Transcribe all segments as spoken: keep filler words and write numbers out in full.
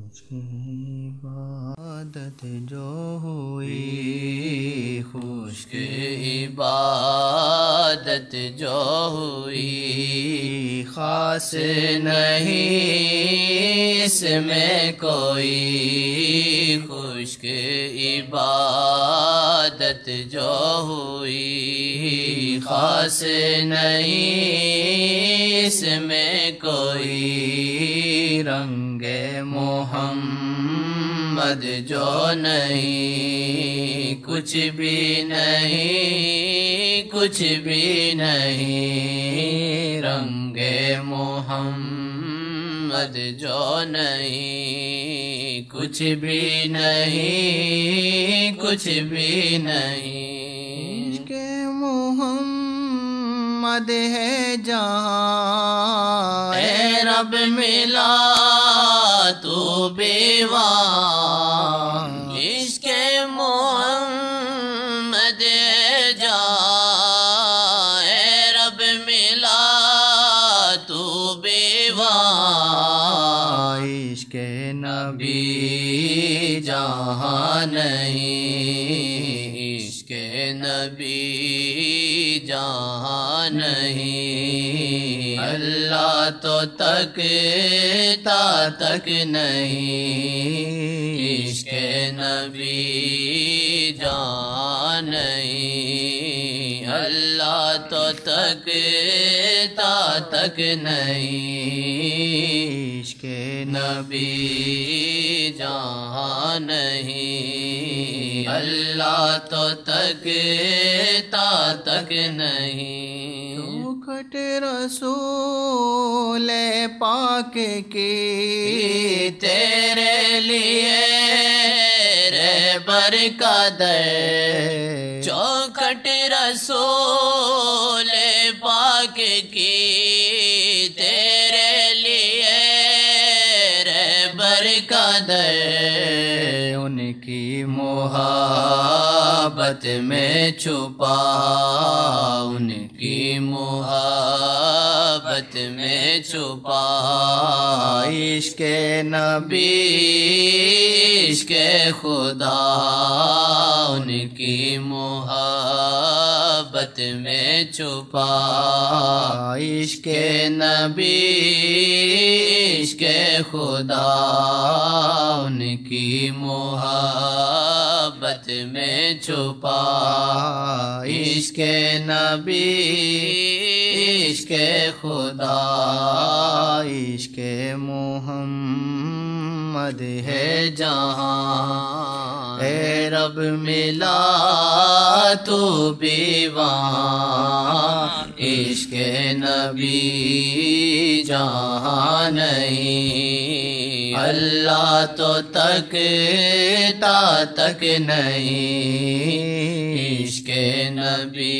عبادت جو ہوئی، خشک عبادت جو ہوئی، خاص نہیں اس میں کوئی، خشک عبادت جو ہوئی، خاص نہیں اس میں کوئی، رنگ محمد جو نہیں، کچھ بھی نہیں، کچھ بھی نہیں، رنگ محمد جو نہیں، کچھ بھی نہیں، کچھ بھی نہیں، عشق محمد ہے جہاں، اے رب ملا تو بیوان، عشق محمد ہے جہاں، اے رب ملا تو بیوان، عشق نبی جہاں نہیں، عشق نبی جہاں نہیں، اللہ تو تکتا تک نہیں، عشق نبی جہاں نہیں، اللہ تو تکتا تک نہیں، عشق نبی جہاں نہیں، اللہ تو تکتا تک نہیں، چوکھٹ رسول پاک کی تیرے لیے رہبر کا در، چوکھٹ رسول پاک کی تیرے لیے رہبر کا در، ان کی محبت میں چھپا، ان کی محبت میں چھپا، عشق نبی عشق خدا، ان کی محبت میں چھپا، عشق نبی عشق خدا، ان کی محبت میں چھپا، عشق نبی عشق خدا، عشق محمد ہے جہاں، اے رب ملا تو بیوان، عشق نبی جہاں نہیں، اللہ تو تکتا تک نہیں، عشق نبی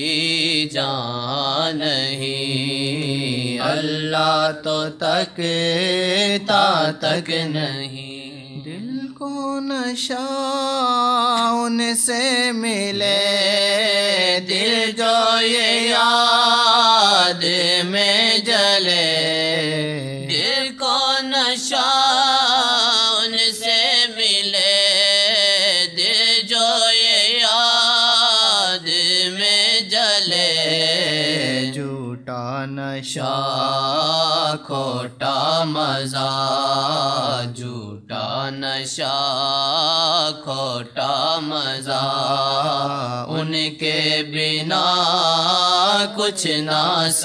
جہاں نہیں، اللہ تو تکتا تک نہیں، دل کو نشہ ان سے ملے، دل جو یہ یاد میں جلے، دل کو نشہ ان سے ملے، دل جو یہ یاد میں جلے، جھوٹا نشہ کھوٹا مزہ، جھوٹا نشہ کھوٹا مزہ، ان کے بنا کچھ نہ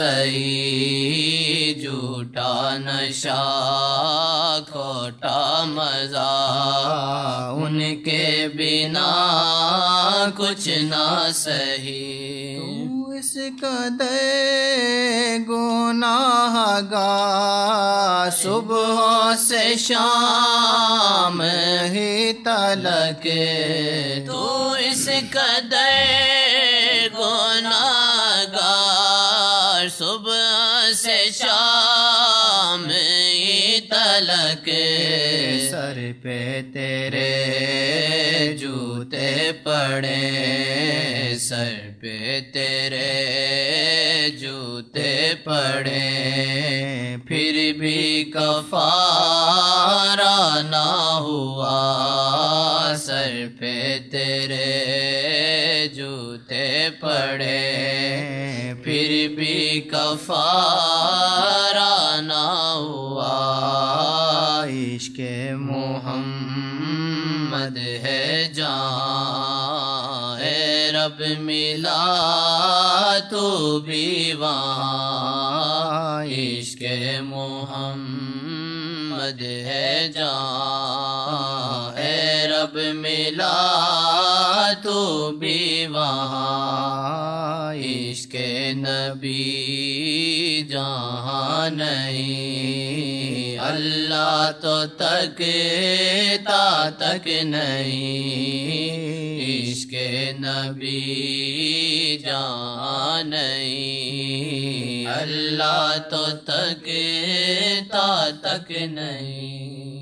صحیح، جھوٹا نشہ کھوٹا مزہ، ان کے بنا کچھ نہ صحیح، تو اس قدر گناہ گار صبح سے شام ہی تلک، تو اس قدر گناہ گار صبح سے شام ہی تلک، سر پہ تیرے جوتے پڑے، سر پہ تیرے جوتے پڑے، پھر بھی کفارہ ہوا سر پہ تیرے جوتے پڑے پھر بھی کفارہ نہ ہوا عشق محمد ہے جان اے رب ملا تو بھی وہاں عشق محمد ہے جان اے رب ملا تو بھی وہاں عشق نبی جہاں نہیں اللہ تو تکتا تک نہیں عشق نبی جہاں نہیں اللہ تو تکتا تک نہیں